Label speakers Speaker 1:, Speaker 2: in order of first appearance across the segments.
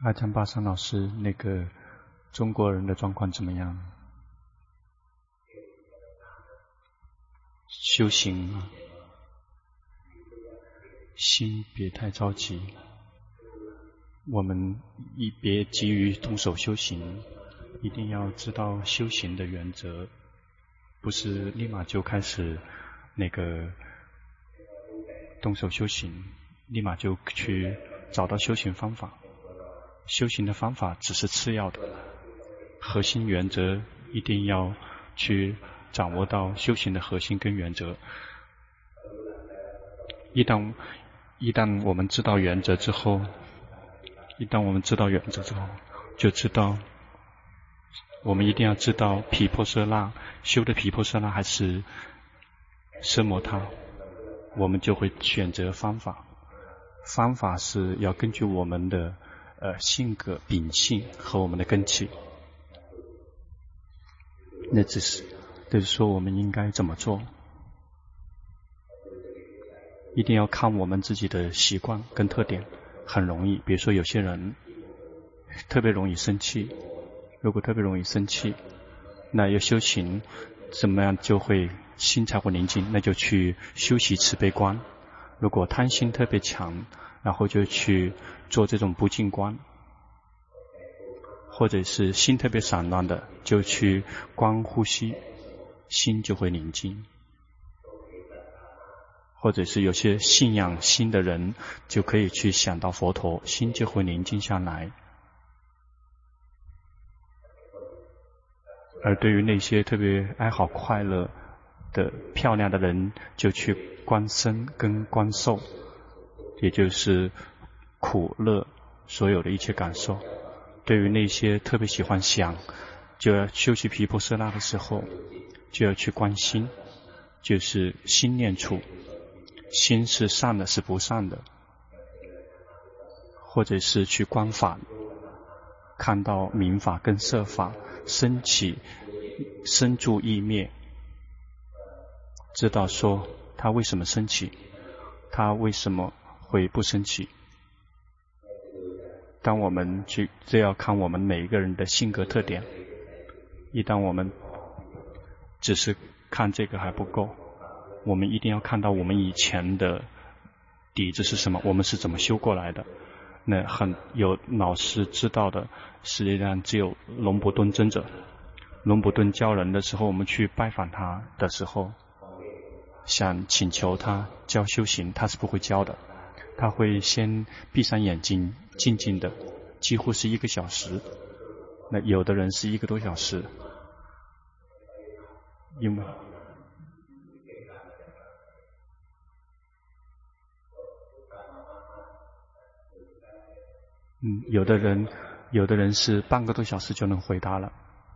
Speaker 1: 阿江巴桑老师，那个中国人的状况怎么样？修行啊，心别太着急，我们别急于动手修行，一定要知道修行的原则，不是立马就开始那个动手修行，立马就去找到修行方法。修行的方法只是次要的，核心原则一定要去掌握到修行的核心跟原则。一旦我们知道原则之后，就知道我们一定要知道毗婆舍那修的毗婆舍那还是奢摩他，我们就会选择方法。方法是要根据我们的性格秉性和我们的根器，那就是说我们应该怎么做，一定要看我们自己的习惯跟特点。很容易，比如说有些人特别容易生气，如果特别容易生气，那要修行怎么样就会心才会宁静，那就去修习慈悲观。如果贪心特别强，然后就去做这种不净观，或者是心特别散乱的，就去观呼吸，心就会宁静。或者是有些信仰心的人，就可以去想到佛陀，心就会宁静下来。而对于那些特别爱好快乐的漂亮的人，就去观身跟观受，也就是苦乐所有的一切感受。对于那些特别喜欢想，就要修习毗婆舍那的时候，就要去观心，就是心念处，心是善的是不善的，或者是去观法，看到明法跟色法升起生住意灭，知道说它为什么升起，它为什么会不升起。当我们去这要看我们每一个人的性格特点，一旦我们只是看这个还不够，我们一定要看到我们以前的底子是什么，我们是怎么修过来的。那有老师知道的，实际上只有龙婆顿尊者。龙婆顿教人的时候，我们去拜访他的时候，想请求他教修行，他是不会教的。他会先闭上眼睛，静静的，几乎是1个小时。那有的人是1个多小时，因为有的人是半个多小时就能回答了，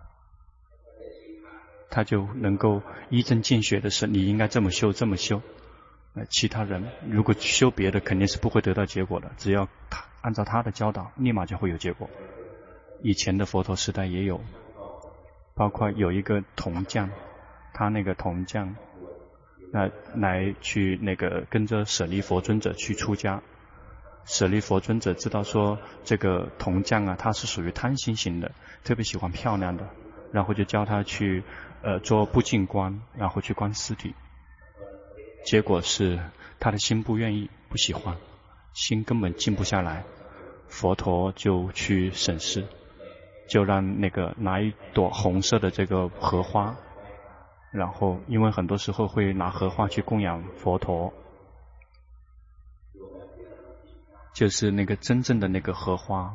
Speaker 1: 他就能够一针见血的是你应该这么修这么修。其他人如果修别的肯定是不会得到结果的，只要按照他的教导立马就会有结果。以前的佛陀时代也有，包括有一个铜匠，他那个铜匠来去那个跟着舍利佛尊者去出家。舍利佛尊者知道说这个铜匠啊，他是属于贪心型的，特别喜欢漂亮的，然后就教他去做不净观，然后去观尸体。结果是他的心不愿意，不喜欢，心根本静不下来。佛陀就去审视，就让那个拿一朵红色的这个荷花，然后因为很多时候会拿荷花去供养佛陀，就是那个真正的那个荷花，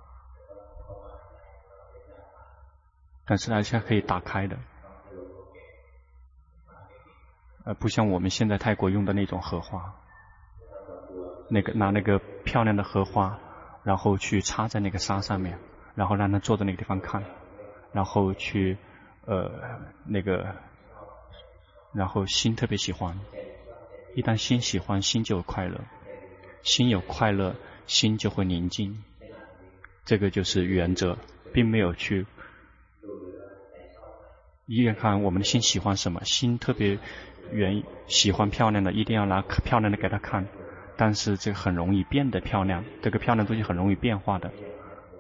Speaker 1: 但是它现在可以打开的，不像我们现在泰国用的那种荷花，拿那个漂亮的荷花，然后去插在那个沙上面，然后让他坐在那个地方看，然后去然后心特别喜欢，一旦心喜欢，心就有快乐，心有快乐，心就会宁静。这个就是原则，并没有去一眼看我们的心喜欢什么，心特别喜欢漂亮的，一定要拿漂亮的给他看，但是这个很容易变得漂亮，这个漂亮东西很容易变化的，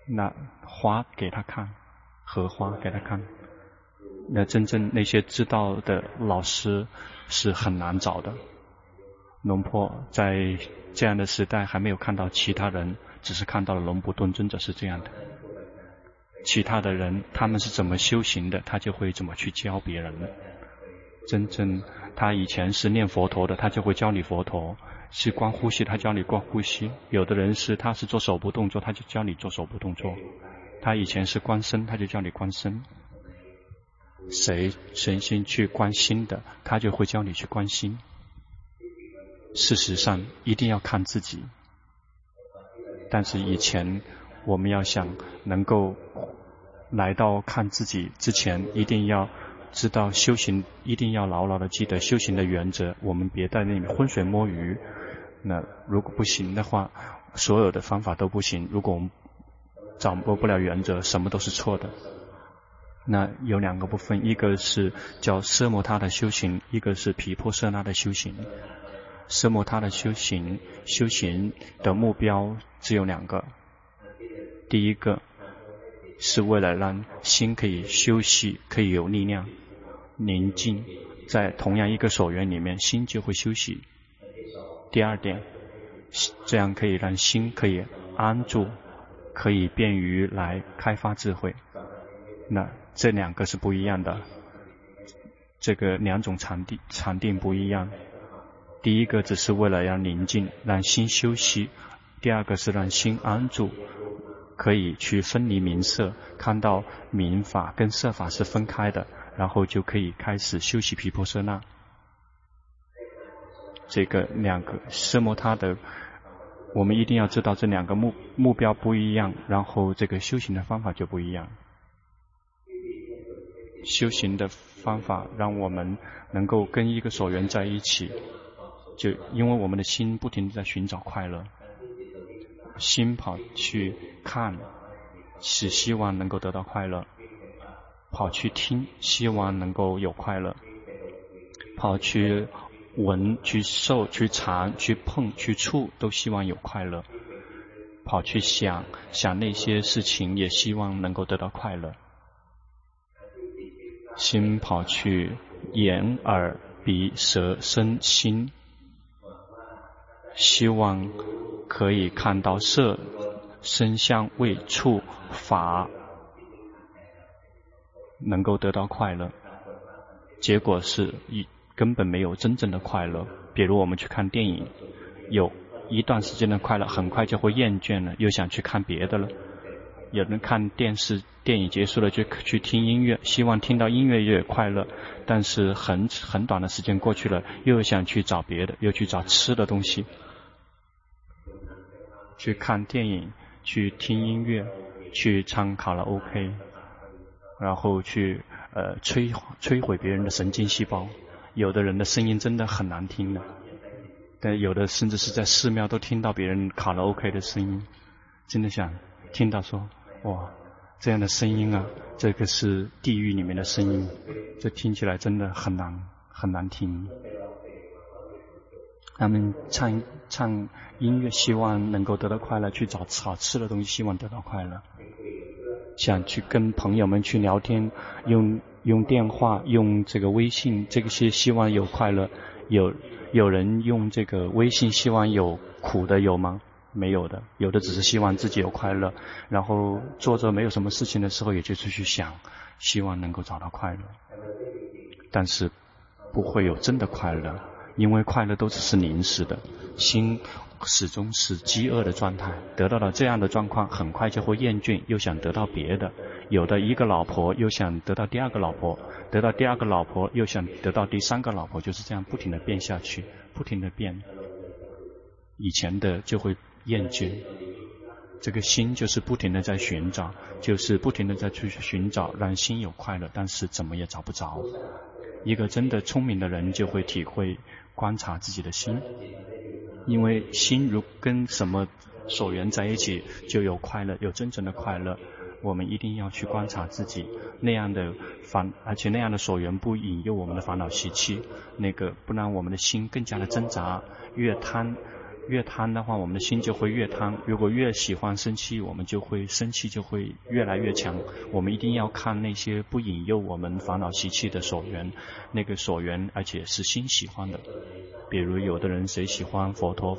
Speaker 1: 那花给他看，荷花给他看。那真正那些知道的老师是很难找的。龙婆在这样的时代还没有看到其他人，只是看到了龙普顿尊者是这样的。其他的人他们是怎么修行的，他就会怎么去教别人的。真正他以前是念佛陀的，他就会教你佛陀；是观呼吸，他教你观呼吸。有的人是他是做手部动作，他就教你做手部动作。他以前是观身，他就教你观身。谁诚心去观心的，他就会教你去观心。事实上一定要看自己，但是以前我们要想能够来到看自己之前，一定要知道修行，一定要牢牢的记得修行的原则。我们别在那里浑水摸鱼。那如果不行的话，所有的方法都不行。如果我们掌握不了原则，什么都是错的。那有两个部分，一个是叫奢摩他的修行，一个是毗婆舍那的修行。奢摩他的修行的目标只有两个。第一个是为了让心可以休息，可以有力量宁静，在同样一个所缘里面，心就会休息。第二点，这样可以让心可以安住，可以便于来开发智慧。那这两个是不一样的，这个两种禅定不一样。第一个只是为了让宁静，让心休息；第二个是让心安住，可以去分离名色，看到名法跟色法是分开的，然后就可以开始修习毗婆舍那。这个两个奢摩他的，我们一定要知道这两个目标不一样，然后这个修行的方法就不一样。修行的方法让我们能够跟一个所缘在一起，就因为我们的心不停地在寻找快乐，心跑去看是希望能够得到快乐，跑去听希望能够有快乐，跑去闻去受去尝去碰去触都希望有快乐，跑去想那些事情也希望能够得到快乐。心跑去眼耳鼻舌身心，希望可以看到色声香味触法，能够得到快乐。结果是根本没有真正的快乐。比如我们去看电影，有一段时间的快乐，很快就会厌倦了，又想去看别的了。有人看电影结束了就去听音乐，希望听到音乐越快乐，但是很短的时间过去了，又想去找别的，又去找吃的东西。去看电影，去听音乐，去唱卡拉 OK， 然后去摧毁别人的神经细胞。有的人的声音真的很难听的，但有的甚至是在寺庙都听到别人卡拉 OK 的声音，真的想听到说哇，这样的声音啊，这个是地狱里面的声音，这听起来真的很难听。他们唱音乐希望能够得到快乐，去找好吃的东西希望得到快乐，想去跟朋友们去聊天，用电话用这个微信，这些希望有快乐。有人用这个微信希望有苦的有吗？没有的，有的只是希望自己有快乐，然后做着没有什么事情的时候也就是去想希望能够找到快乐，但是不会有真的快乐，因为快乐都只是临时的，心始终是饥饿的状态，得到了这样的状况很快就会厌倦，又想得到别的。有的一个老婆又想得到第二个老婆，得到第二个老婆又想得到第三个老婆，就是这样不停地变下去，不停地变，以前的就会厌倦。这个心就是不停地在寻找，就是不停地在去寻找让心有快乐，但是怎么也找不着。一个真的聪明的人就会体会观察自己的心，因为心如跟什么所缘在一起就有快乐，有真正的快乐。我们一定要去观察自己那样的而且那样的所缘不引诱我们的烦恼习气，那个不让我们的心更加的挣扎，越贪越贪的话，我们的心就会越贪。如果越喜欢生气，我们就会生气就会越来越强。我们一定要看那些不引诱我们烦恼习气的所缘，那个所缘而且是心喜欢的。比如有的人谁喜欢佛陀，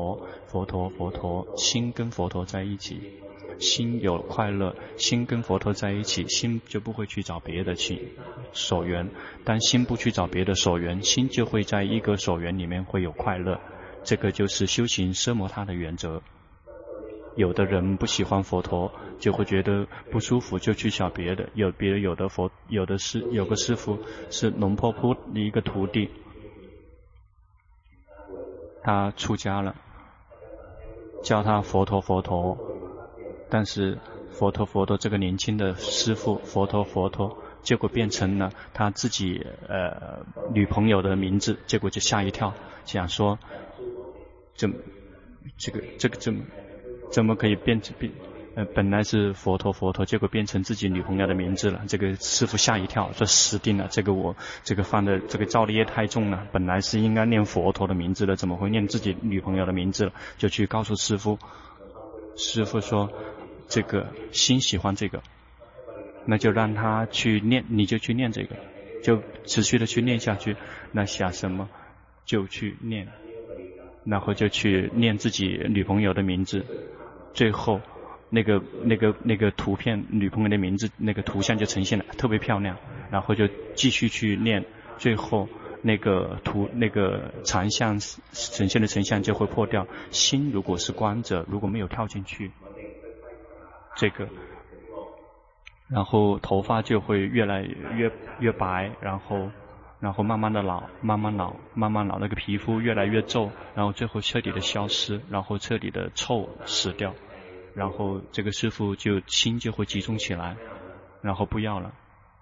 Speaker 1: 心跟佛陀在一起，心有快乐，心跟佛陀在一起，心就不会去找别的所缘。当心不去找别的所缘，心就会在一个所缘里面会有快乐。这个就是修行奢摩他的原则。有的人不喜欢佛陀，就会觉得不舒服，就去找别的。有个师父是龙婆铺的一个徒弟，他出家了，叫他佛陀，但是佛陀这个年轻的师父佛陀，结果变成了他自己女朋友的名字，结果就吓一跳，想说怎么可以变本来是佛陀，结果变成自己女朋友的名字了。这个师父吓一跳，说死定了，这个犯的这个造的业太重了，本来是应该念佛陀的名字的，怎么会念自己女朋友的名字了？就去告诉师父，师父说这个心喜欢这个，那就让他去念，你就去念这个，就持续的去念下去。那想什么就去念，然后就去念自己女朋友的名字，最后那个图片女朋友的名字那个图像就呈现了，特别漂亮，然后就继续去念，最后那个长相呈现的成像就会破掉。心如果是关着，如果没有跳进去，这个然后头发就会越来越白，然后慢慢老，那个皮肤越来越皱，然后最后彻底的消失，然后彻底的臭死掉，然后这个师父心就会集中起来，然后不要了，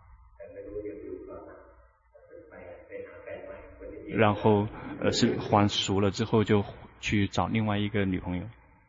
Speaker 1: 然后是还俗了之后就去找另外一个女朋友。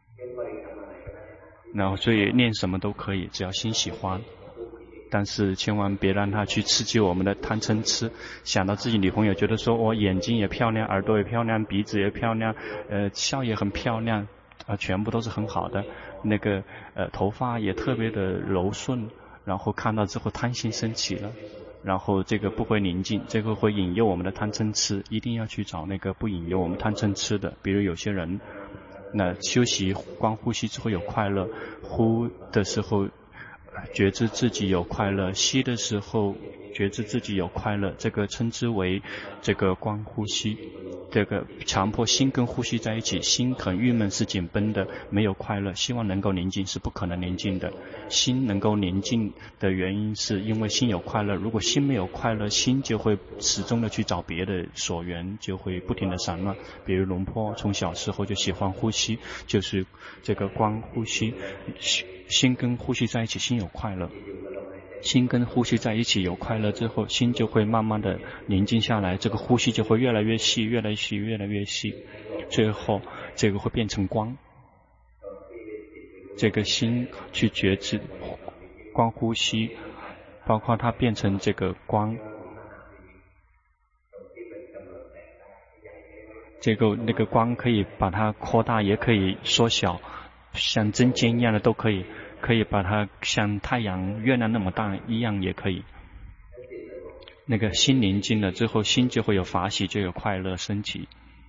Speaker 1: 然后所以念什么都可以，只要心喜欢，但是千万别让他去刺激我们的贪嗔痴。想到自己女朋友，觉得说我眼睛也漂亮，耳朵也漂亮，鼻子也漂亮，笑也很漂亮，全部都是很好的，那个头发也特别的柔顺，然后看到之后贪心升起了，然后这个不会宁静，这个会引诱我们的贪嗔痴。一定要去找那个不引诱我们贪嗔痴的。比如有些人那修习观呼吸之后有快乐，呼的时候觉知自己有快乐，吸的时候觉知自己有快乐，这个称之为这个观呼吸。这个强迫心跟呼吸在一起，心很郁闷，是紧绷的，没有快乐，希望能够宁静，是不可能宁静的。心能够宁静的原因是因为心有快乐，如果心没有快乐，心就会始终的去找别的所缘，就会不停的散乱。比如龙坡从小时候就喜欢呼吸，就是这个观呼吸，心跟呼吸在一起，心有快乐，心跟呼吸在一起有快乐之后，心就会慢慢的宁静下来，这个呼吸就会越来越细，越来越细，最后这个会变成光。这个心去觉知光呼吸，包括它变成这个光，那个光可以把它扩大，也可以缩小，像针尖一样的都可以，可以把它像太阳、月亮那么大一样也可以。那个心宁静了之后，心就会有法喜，就有快乐升起。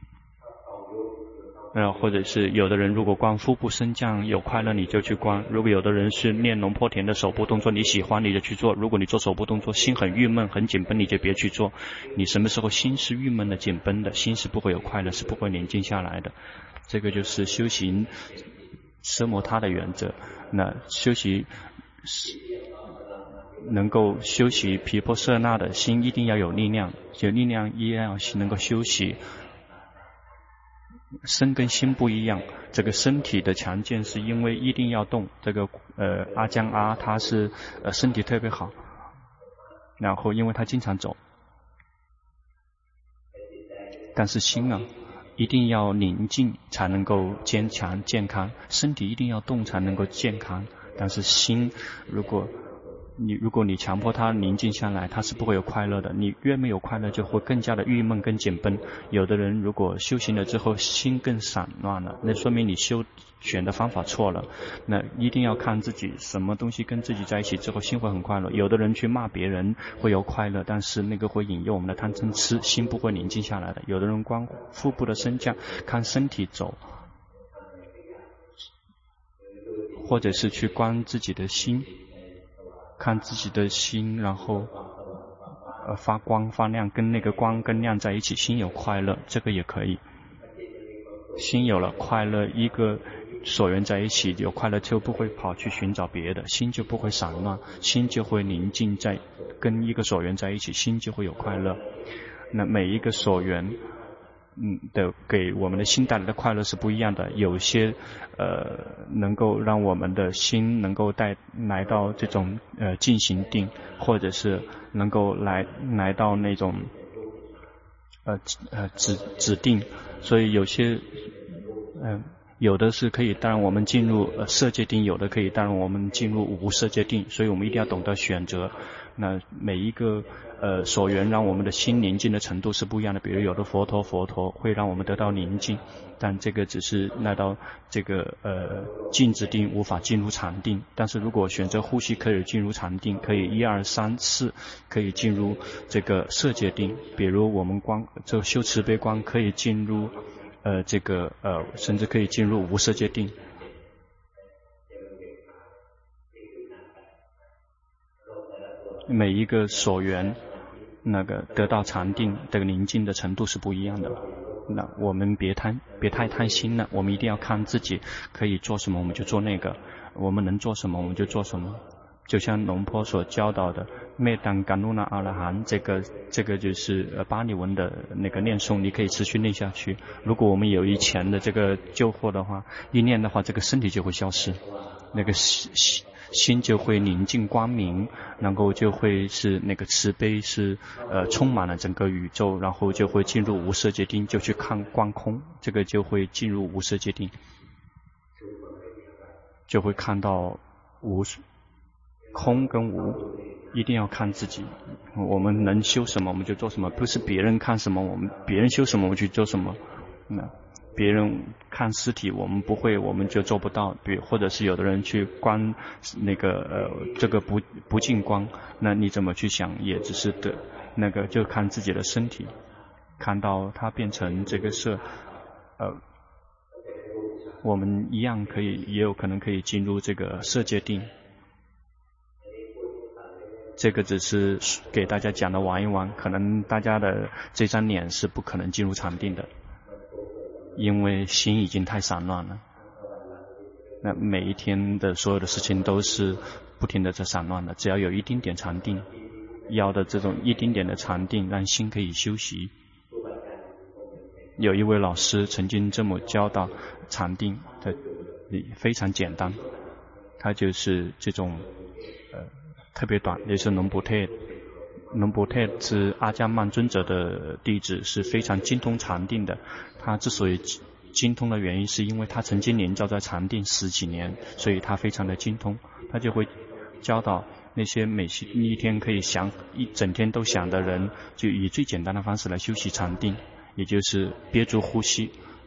Speaker 1: 或者是有的人如果观腹部升降有快乐，你就去观；如果有的人是练龙坡田的手部动作，你喜欢你就去做。如果你做手部动作心很郁闷很紧绷，你就别去做。你什么时候心是郁闷的紧绷的，心是不会有快乐，是不会宁静下来的。这个就是修行奢摩他的原则。那修习能够修习毗婆舍那的心一定要有力量，有力量一定要能够修习。身跟心不一样，这个身体的强健是因为一定要动，这个阿姜阿他是身体特别好，然后因为他经常走，但是心啊一定要宁静才能够坚强健康，身体一定要动才能够健康，但是心如果如果你强迫他宁静下来，他是不会有快乐的。你越没有快乐，就会更加的郁闷跟紧绷。有的人如果修行了之后心更散乱了，那说明你选的方法错了。那一定要看自己什么东西跟自己在一起之后心会很快乐。有的人去骂别人会有快乐，但是那个会引诱我们的贪嗔痴，心不会宁静下来的。有的人光腹部的升降，看身体走，或者是去观自己的心，看自己的心，然后发光发亮，跟那个光跟亮在一起，心有快乐，这个也可以。心有了快乐，一个所缘在一起有快乐，就不会跑去寻找别的，心就不会散乱，心就会宁静，在跟一个所缘在一起，心就会有快乐。那每一个所缘给我们的心带来的快乐是不一样的，有些能够让我们的心能够来到这种静行定，或者是能够来到那种止定，所以有些有的是可以带我们进入色界定，有的可以带我们进入无色界定，所以我们一定要懂得选择。那每一个所缘让我们的心宁静的程度是不一样的，比如有的佛陀会让我们得到宁静，但这个只是来到这个静止定，无法进入禅定。但是如果选择呼吸，可以进入禅定，可以1、2、3、4可以进入这个色界定。比如我们这修慈悲观可以进入甚至可以进入无色界定。每一个所缘得到禅定的宁静的程度是不一样的。那我们别太贪心了，我们一定要看自己可以做什么我们就做那个，我们能做什么我们就做什么。就像龙坡所教导的灭当甘露那阿拉含，这个就是巴利文的那个念诵，你可以持续念下去。如果我们有以前的这个救惑的话，一念的话，这个身体就会消失，那个心就会宁静光明，然后就会是那个慈悲是充满了整个宇宙，然后就会进入无色界定，就去看观空，这个就会进入无色界定，就会看到空跟无，一定要看自己。我们能修什么我们就做什么，不是别人看什么别人修什么我们去做什么。别人看尸体我们不会，我们就做不到。或者是有的人去观那个这个不净光，那你怎么去想也只是的那个，就看自己的身体，看到它变成这个色我们一样也有可能可以进入这个色界定。这个只是给大家讲的玩一玩，可能大家的这张脸是不可能进入禅定的，因为心已经太散乱了。那每一天的所有的事情都是不停的在散乱的，只要有一丁点禅定，要的这种一丁点的禅定让心可以休息。有一位老师曾经这么教导禅定的，非常简单，他就是这种特别短，也是龙布特是阿姜曼尊者的弟子，是非常精通禅定的。他之所以精通的原因是因为他曾经连教在禅定10几年，所以他非常的精通。他就会教导那些一天可以一整天都想的人，就以最简单的方式来修习禅定，也就是憋住呼吸，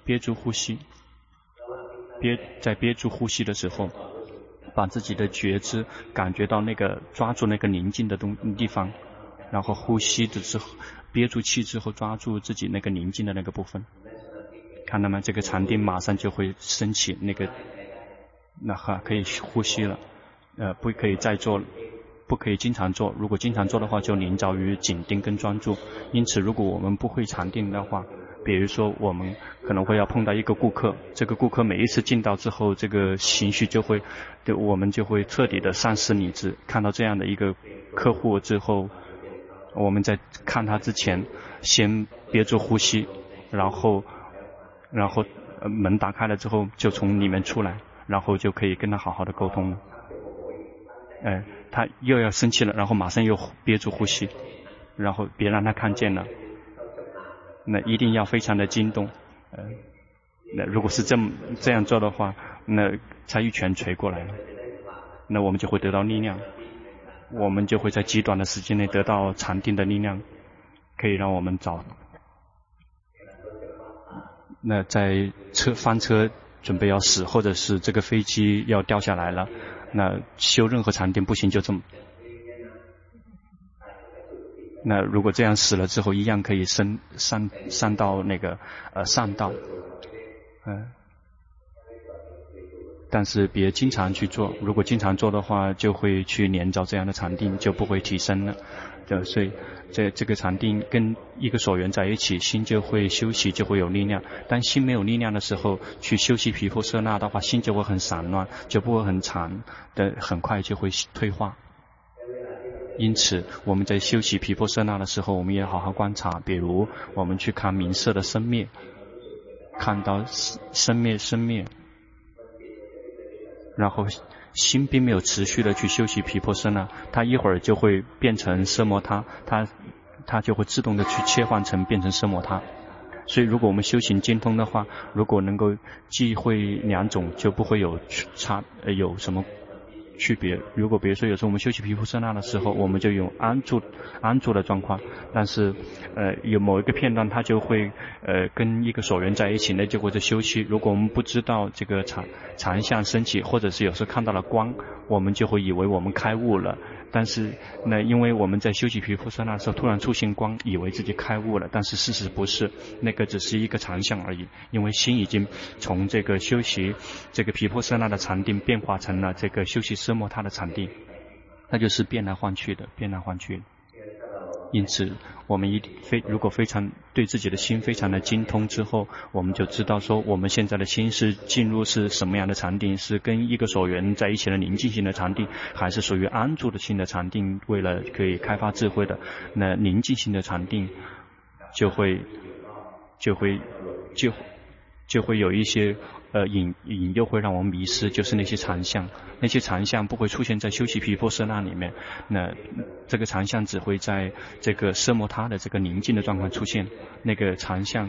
Speaker 1: 在憋住呼吸的时候，把自己的觉知感觉到抓住那个宁静的地方，然后呼吸的时候憋住气之后抓住自己那个宁静的那个部分，看到吗？这个禅定马上就会升起可以呼吸了。不可以再做，不可以经常做，如果经常做的话就临着于紧盯跟专注。因此如果我们不会禅定的话，比如说我们可能会要碰到一个顾客，这个顾客每一次进到之后，这个情绪我们就会彻底的丧失理智。看到这样的一个客户之后，我们在看他之前先憋住呼吸，然后门打开了之后就从里面出来，然后就可以跟他好好的沟通了。他又要生气了，然后马上又憋住呼吸，然后别让他看见了。那一定要非常的惊动。那如果是这样做的话，那才一拳捶过来了，那我们就会得到力量。 我们就会在极短的时间内得到禅定的力量，可以让我们找。那在翻车准备要死，或者是这个飞机要掉下来了，那修任何禅定不行，就这么。那如果这样死了之后，一样可以上到那个上道，但是别经常去做，如果经常做的话，就会去连着这样的禅定，就不会提升了。所以这个禅定跟一个所缘在一起，心就会休息，就会有力量。当心没有力量的时候，去休息毗婆舍那的话，心就会很散乱，就不会很长的，很快就会退化。因此我们在修习毗婆舍那的时候，我们也好好观察，比如我们去看名色的生灭，看到生灭，然后心并没有持续的去修习毗婆舍那，它一会儿就会变成奢摩他，它就会自动的去切换成变成奢摩他。所以如果我们修行精通的话，如果能够忌讳两种，就不会有有什么区别。如果比如说有时候我们修习毗婆舍那的时候，我们就用安住的状况，但是有某一个片段它就会跟一个所缘在一起，那就会在休息。如果我们不知道这个禅相升起，或者是有时候看到了光，我们就会以为我们开悟了。但是那因为我们在修习毗婆舍那的时候突然出现光，以为自己开悟了，但是事实不是，那个只是一个禅相而已。因为心已经从这个修习这个毗婆舍那的禅定变化成了这个修习奢摩他的禅定，那就是变来换去的。因此我们如果非常对自己的心非常的精通之后，我们就知道说我们现在的心是进入是什么样的禅定，是跟一个所缘在一起的宁静性的禅定，还是属于安住的性的禅定，为了可以开发智慧的。那宁静性的禅定就会有一些引诱会让我们迷失，就是那些禅相。那些禅相不会出现在修习毗婆舍那里面，那这个禅相只会在这个奢摩他的这个宁静的状况出现。那个禅相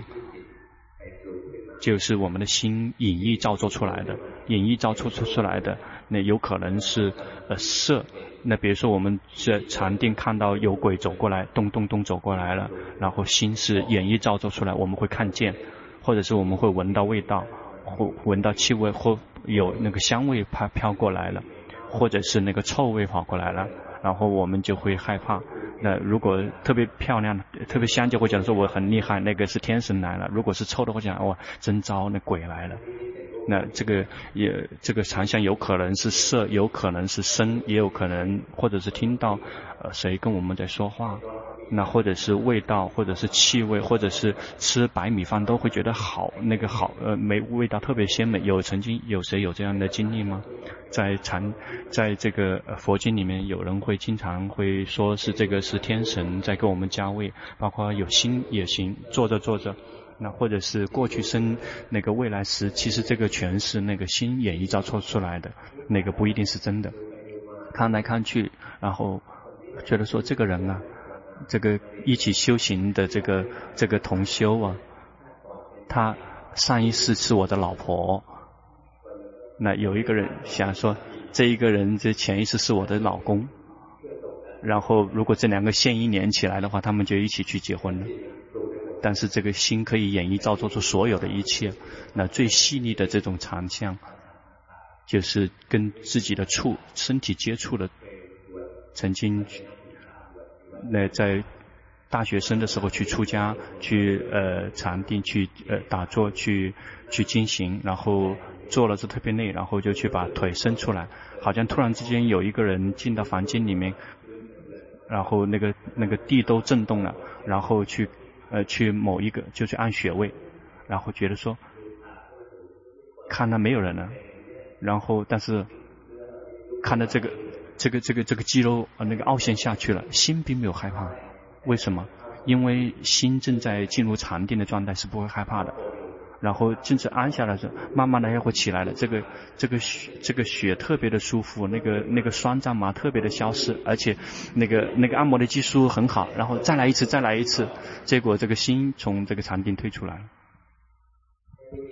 Speaker 1: 就是我们的心隐意造作出来的，那有可能是色。那比如说我们这禅定看到有鬼走过来，咚咚咚走过来了，然后心是演绎造作出来，我们会看见，或者是我们会闻到味道，或闻到气味，或有那个香味飘过来了，或者是那个臭味跑过来了，然后我们就会害怕。那如果特别漂亮特别香，就会讲说我很厉害，那个是天神来了。如果是臭的，会讲哇真糟，那鬼来了。那这个禅相有可能是色，有可能是声，也有可能或者是听到谁跟我们在说话，那或者是味道，或者是气味，或者是吃白米饭都会觉得好，那个好味道特别鲜美。曾经有谁有这样的经历吗？在这个佛经里面，有人会经常会说是这个是天神在给我们加味，包括有心也行，做着，那或者是过去生那个未来时，其实这个全是那个心演绎造作出来的，那个不一定是真的。看来看去，然后觉得说这个人啊，这个一起修行的这个同修啊，他上一世是我的老婆。那有一个人想说，这一个人这前一世是我的老公，然后如果这两个线一连起来的话，他们就一起去结婚了。但是这个心可以演绎造作出所有的一切。那最细腻的这种禅相，就是跟自己的身体接触的。曾经那在大学生的时候去出家，去禅定，去打坐，去进行，然后做了这特别累，然后就去把腿伸出来，好像突然之间有一个人进到房间里面，然后那个地都震动了，然后去某一个就去按穴位，然后觉得说看到没有人了，然后但是看到这个肌肉那个凹陷下去了，心并没有害怕。为什么？因为心正在进入禅定的状态，是不会害怕的。然后真正安下来的时候，慢慢的又会起来了。这个血特别的舒服，那个酸胀麻特别的消失，而且那个按摩的技术很好。然后再来一次，结果这个心从这个禅定退出来了。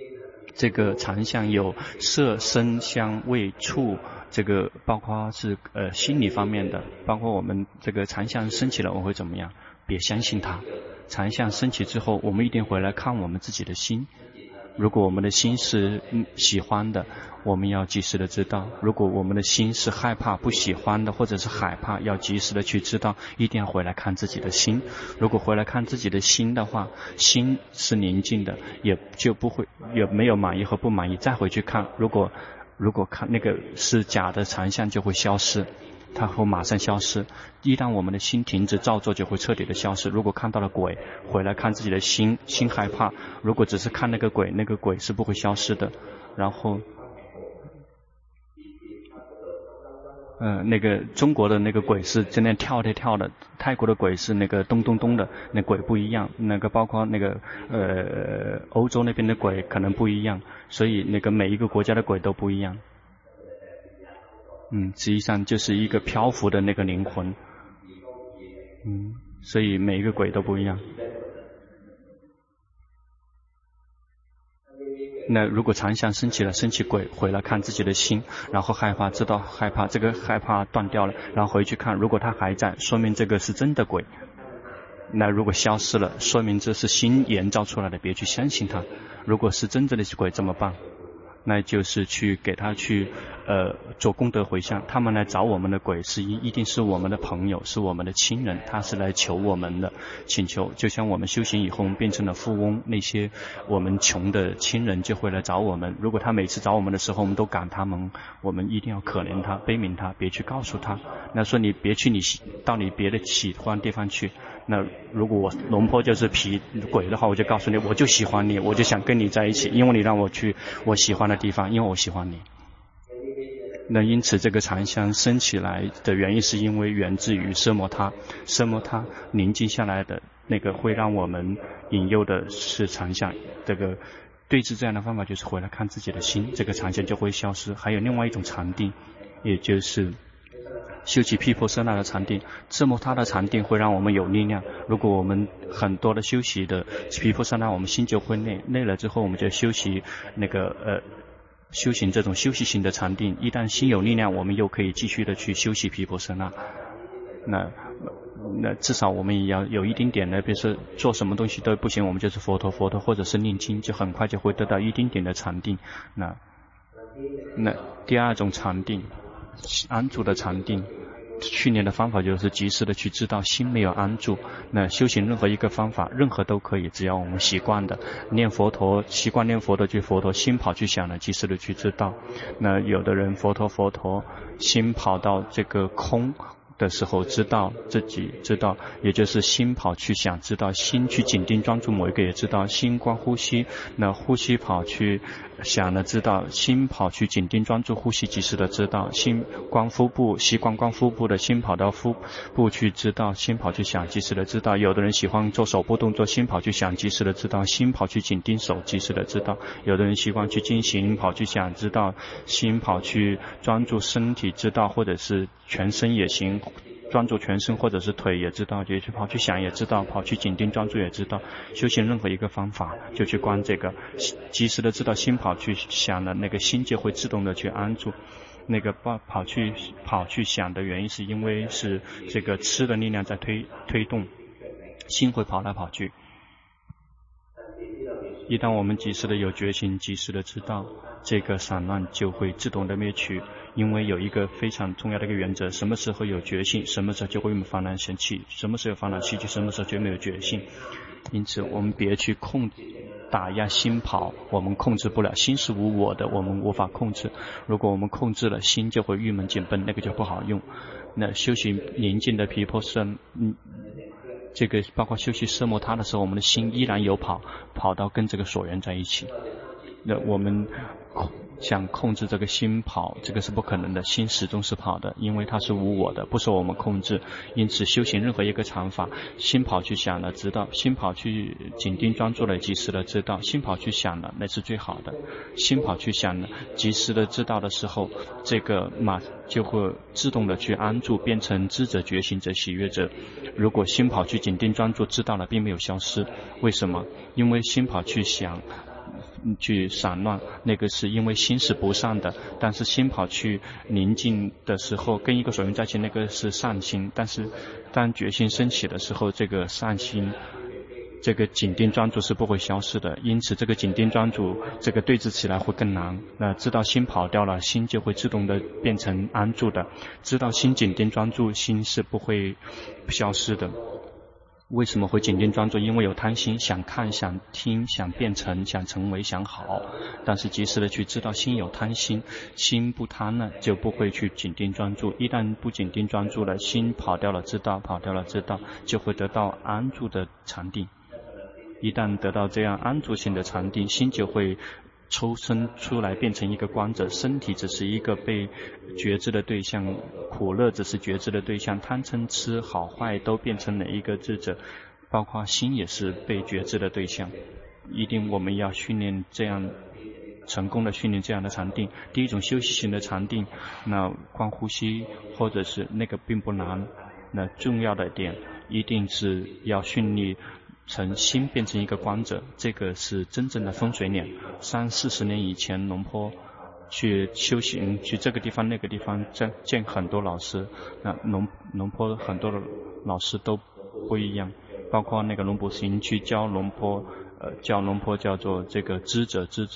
Speaker 1: 这个常相有色、声、香、味、触，这个包括是心理方面的，包括我们这个常相升起了，我会怎么样？别相信它。常相升起之后，我们一定回来看我们自己的心。如果我们的心是喜欢的，我们要及时的知道；如果我们的心是害怕、不喜欢的，或者是害怕，要及时的去知道，一定要回来看自己的心。如果回来看自己的心的话，心是宁静的，也就不会也没有满意和不满意。再回去看，如果看那个是假的常相，就会消失。它会马上消失。一旦我们的心停止造作，就会彻底的消失。如果看到了鬼，回来看自己的心害怕。如果只是看那个鬼，那个鬼是不会消失的。然后，那个中国的那个鬼是真的跳的，泰国的鬼是那个咚咚咚的，那鬼不一样。那个包括那个欧洲那边的鬼可能不一样，所以那个每一个国家的鬼都不一样。实际上就是一个漂浮的那个灵魂。所以每一个鬼都不一样。那如果常相升起鬼，回来看自己的心，然后害怕，知道害怕，这个害怕断掉了，然后回去看，如果它还在，说明这个是真的鬼。那如果消失了，说明这是心营造出来的，别去相信它。如果是真正的鬼怎么办？那就是去给他去做功德回向。他们来找我们的鬼一定是我们的朋友，是我们的亲人，他是来求我们的，请求。就像我们修行以后，我们变成了富翁，那些我们穷的亲人就会来找我们。如果他每次找我们的时候，我们都赶他们，我们一定要可怜他，悲悯他，别去告诉他。那说你别去到你别的喜欢地方去。那如果我龙婆就是鬼的话，我就告诉你，我就喜欢你，我就想跟你在一起，因为你让我去我喜欢的地方，因为我喜欢你。那因此这个常相升起来的原因，是因为源自于奢摩他宁静下来的那个会让我们引诱的是常相。这个对治这样的方法就是回来看自己的心，这个常相就会消失。还有另外一种禅定，也就是修起毗婆舍那的禅定。奢摩他的禅定会让我们有力量。如果我们很多的修习的毗婆舍那，我们心就会累了之后，我们就修习那个修行这种休息型的禅定。一旦心有力量，我们又可以继续的去修习毗婆舍那。那至少我们也要有一丁点的，比如说做什么东西都不行，我们就是佛陀，或者是念经，就很快就会得到一丁点的禅定。那第二种禅定，安住的禅定，训练的方法就是及时的去知道心没有安住。那修行任何一个方法，任何都可以，只要我们习惯的念佛陀，习惯念佛陀去佛陀，心跑去想了，及时的去知道。那有的人佛陀，心跑到这个空的时候，知道自己知道，也就是心跑去想，知道心去紧盯专注某一个，也知道心观呼吸。那呼吸跑去想了，知道心跑去紧盯专注呼吸，及时的知道心观腹部，习惯观腹部的心跑到腹部去知道，心跑去想，及时的知道。有的人喜欢做手部动作，心跑去想，及时的知道，心跑去紧盯手，及时的知道。有的人习惯去进行，跑去想，知道，心跑去专注身体，知道，或者是全身也行，专注全身或者是腿也知道，也去跑去想也知道，跑去紧盯专注也知道。修行任何一个方法就去观这个，及时的知道心跑去想了，那个心就会自动的去安住。那个跑去想的原因是因为是这个吃的力量在推动，心会跑来跑去。一旦我们及时的有决心，及时的知道，这个散乱就会自动的灭去。因为有一个非常重要的一个原则，什么时候有决心，什么时候就会有烦恼生气，什么时候有烦恼气，就什么时候就没有决心。因此我们别去打压心跑，我们控制不了，心是无我的，我们无法控制。如果我们控制了，心就会郁闷紧绷，那个就不好用。那修行宁静的毗婆舍这个包括修习奢摩他的时候，我们的心依然有跑到跟这个所缘在一起。那我们想控制这个心跑，这个是不可能的，心始终是跑的，因为它是无我的，不受我们控制。因此修行任何一个禅法，心跑去想了知道，心跑去紧盯专注了及时的知道，心跑去想了那是最好的。心跑去想了及时的知道的时候，这个就会自动的去安住，变成知者觉醒者喜悦者。如果心跑去紧盯专注知道了并没有消失，为什么？因为心跑去想去散乱，那个是因为心是不善的。但是心跑去宁静的时候，跟一个所缘在一起，那个是善心。但是当决心升起的时候，这个善心，这个紧盯专注是不会消失的。因此这个紧盯专注，这个对峙起来会更难。那知道心跑掉了，心就会自动的变成安住的。知道心紧盯专注，心是不会消失的。为什么会紧盯专注？因为有贪心，想看、想听、想变成、想成为、想好。但是及时的去知道心有贪心，心不贪了，就不会去紧盯专注。一旦不紧盯专注了，心跑掉了，知道跑掉了，知道就会得到安住的禅定。一旦得到这样安住性的禅定，心就会抽身出来变成一个观者，身体只是一个被觉知的对象，苦乐只是觉知的对象，贪嗔痴好坏都变成了一个智者，包括心也是被觉知的对象。一定我们要训练这样成功的训练这样的禅定。第一种休息型的禅定，那观呼吸或者是那个并不难，那重要的点一定是要训练成心变成一个观者，这个是真正的风水脸。30-40年以前，龙坡去修行，去这个地方那个地方见很多老师，那龙坡很多的老师都不一样，包括那个龙普行去教龙坡叫做这个知者知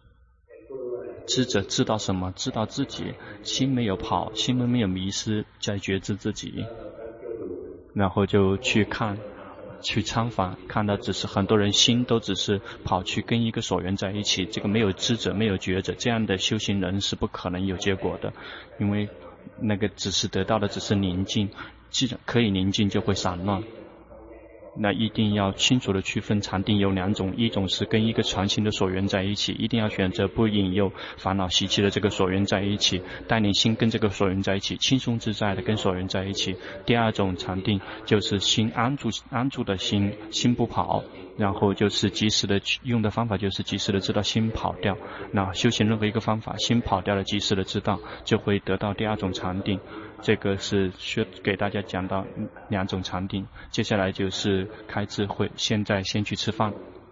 Speaker 1: 道什么？知道自己心没有跑，心没有迷失，在觉知自己，然后就去看。去参访，看到只是很多人心都只是跑去跟一个所缘在一起，这个没有知者没有觉者，这样的修行人是不可能有结果的。因为那个只是得到的只是宁静，既然可以宁静就会散乱。那一定要清楚的区分禅定有2种，一种是跟一个传心的所缘在一起，一定要选择不引诱烦恼习气的这个所缘在一起，带领心跟这个所缘在一起，轻松自在的跟所缘在一起。第2种禅定就是心安住的心不跑，然后就是及时的用的方法就是及时的知道心跑掉。那修行任何一个方法，心跑掉了及时的知道，就会得到第2种禅定。这个是给大家讲到2种禅定，接下来就是开智慧。现在先去吃饭。